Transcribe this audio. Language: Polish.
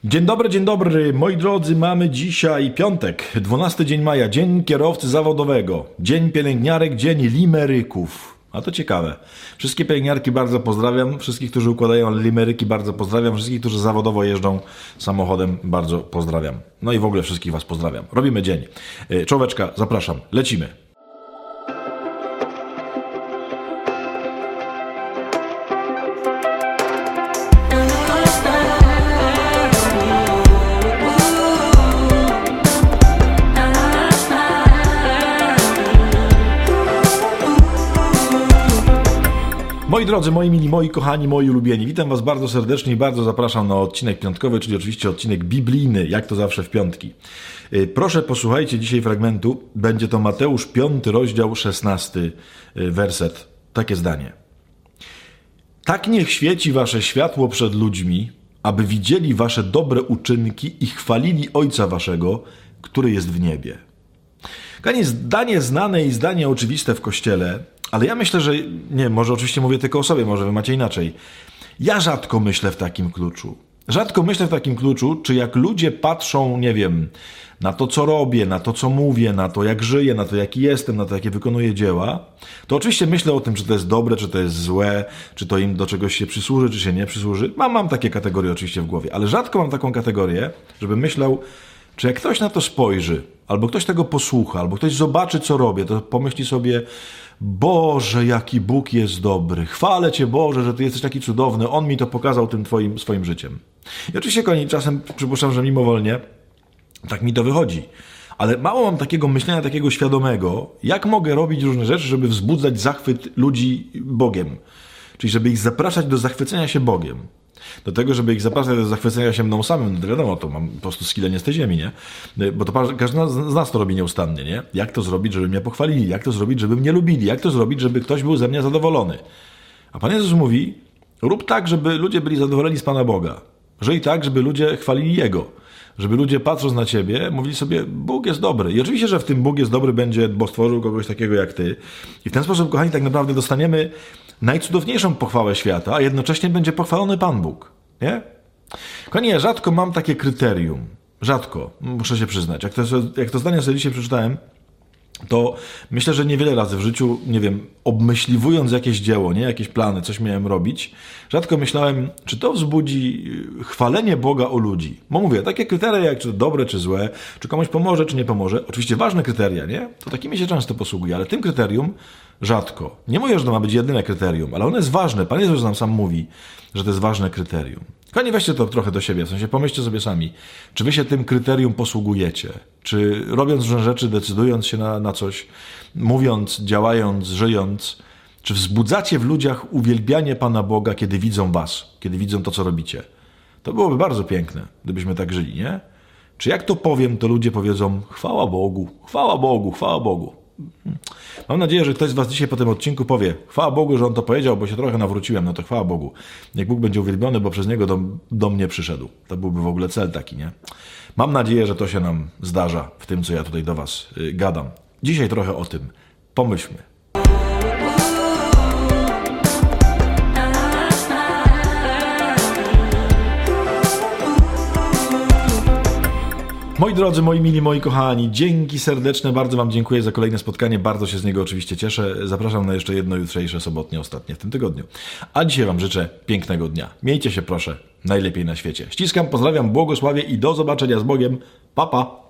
Dzień dobry, moi drodzy, mamy dzisiaj piątek, 12 dzień maja, dzień kierowcy zawodowego, dzień pielęgniarek, dzień limeryków. A to ciekawe. Wszystkie pielęgniarki bardzo pozdrawiam, wszystkich, którzy układają limeryki bardzo pozdrawiam, wszystkich, którzy zawodowo jeżdżą samochodem bardzo pozdrawiam. No i w ogóle wszystkich was pozdrawiam. Robimy dzień. Czołóweczka, zapraszam, lecimy. Moi drodzy, moi mili, moi kochani, moi ulubieni, witam was bardzo serdecznie i bardzo zapraszam na odcinek piątkowy, czyli oczywiście odcinek biblijny, jak to zawsze w piątki. Proszę posłuchajcie dzisiaj fragmentu, będzie to Mateusz 5 rozdział 16 werset, takie zdanie. Tak niech świeci wasze światło przed ludźmi, aby widzieli wasze dobre uczynki i chwalili Ojca waszego, który jest w niebie. Kochani, zdanie znane i zdanie oczywiste w Kościele, ale ja myślę, że nie, może oczywiście mówię tylko o sobie, może wy macie inaczej. Ja rzadko myślę w takim kluczu. Rzadko myślę w takim kluczu, czy jak ludzie patrzą, nie wiem, na to, co robię, na to, co mówię, na to, jak żyję, na to, jaki jestem, na to, jakie wykonuję dzieła, to oczywiście myślę o tym, czy to jest dobre, czy to jest złe, czy to im do czegoś się przysłuży, czy się nie przysłuży. Mam takie kategorie oczywiście w głowie, ale rzadko mam taką kategorię, żeby myślał, czy jak ktoś na to spojrzy, albo ktoś tego posłucha, albo ktoś zobaczy, co robię, to pomyśli sobie, Boże, jaki Bóg jest dobry. Chwalę Cię, Boże, że Ty jesteś taki cudowny. On mi to pokazał tym swoim życiem. I oczywiście, kochani, czasem przypuszczam, że mimowolnie tak mi to wychodzi. Ale mało mam takiego myślenia, takiego świadomego, jak mogę robić różne rzeczy, żeby wzbudzać zachwyt ludzi Bogiem. Czyli żeby ich zapraszać do zachwycenia się Bogiem. Do tego, żeby ich zapraszać do zachwycenia się mną samym, no to wiadomo, to mam po prostu skille nie z tej ziemi, nie? Bo to każdy z nas to robi nieustannie, nie? Jak to zrobić, żeby mnie pochwalili? Jak to zrobić, żeby mnie lubili? Jak to zrobić, żeby ktoś był ze mnie zadowolony? A Pan Jezus mówi, rób tak, żeby ludzie byli zadowoleni z Pana Boga. Żyj tak, żeby ludzie chwalili Jego. Żeby ludzie patrząc na Ciebie mówili sobie, Bóg jest dobry. I oczywiście, że w tym Bóg jest dobry będzie, bo stworzył kogoś takiego jak Ty. I w ten sposób, kochani, tak naprawdę dostaniemy najcudowniejszą pochwałę świata, a jednocześnie będzie pochwalony Pan Bóg. Nie? Kochani, ja rzadko mam takie kryterium. Rzadko, muszę się przyznać. Jak to zdanie sobie dzisiaj przeczytałem, to myślę, że niewiele razy w życiu, nie wiem, obmyśliwując jakieś dzieło, nie, jakieś plany, coś miałem robić, rzadko myślałem, czy to wzbudzi chwalenie Boga o ludzi. Bo mówię, takie kryteria jak czy to dobre, czy złe, czy komuś pomoże, czy nie pomoże, oczywiście ważne kryteria, nie? To takimi się często posługuje, ale tym kryterium rzadko. Nie mówię, że to ma być jedyne kryterium, ale ono jest ważne. Pan Jezus nam sam mówi, że to jest ważne kryterium. Kochani, weźcie to trochę do siebie, w sensie pomyślcie sobie sami, czy wy się tym kryterium posługujecie? Czy robiąc różne rzeczy, decydując się na coś, mówiąc, działając, żyjąc, czy wzbudzacie w ludziach uwielbianie Pana Boga, kiedy widzą was, kiedy widzą to, co robicie? To byłoby bardzo piękne, gdybyśmy tak żyli, nie? Czy jak to powiem, to ludzie powiedzą, chwała Bogu, chwała Bogu, chwała Bogu. Mam nadzieję, że ktoś z was dzisiaj po tym odcinku powie, chwała Bogu, że on to powiedział, bo się trochę nawróciłem, no to chwała Bogu. Niech Bóg będzie uwielbiony, bo przez niego do mnie przyszedł. To byłby w ogóle cel taki, nie? Mam nadzieję, że to się nam zdarza w tym, co ja tutaj do was gadam. Dzisiaj trochę o tym. Pomyślmy. Moi drodzy, moi mili, moi kochani, dzięki serdeczne, bardzo wam dziękuję za kolejne spotkanie, bardzo się z niego oczywiście cieszę. Zapraszam na jeszcze jedno jutrzejsze, sobotnie, ostatnie w tym tygodniu. A dzisiaj wam życzę pięknego dnia. Miejcie się proszę najlepiej na świecie. Ściskam, pozdrawiam, błogosławię i do zobaczenia z Bogiem. Pa, pa!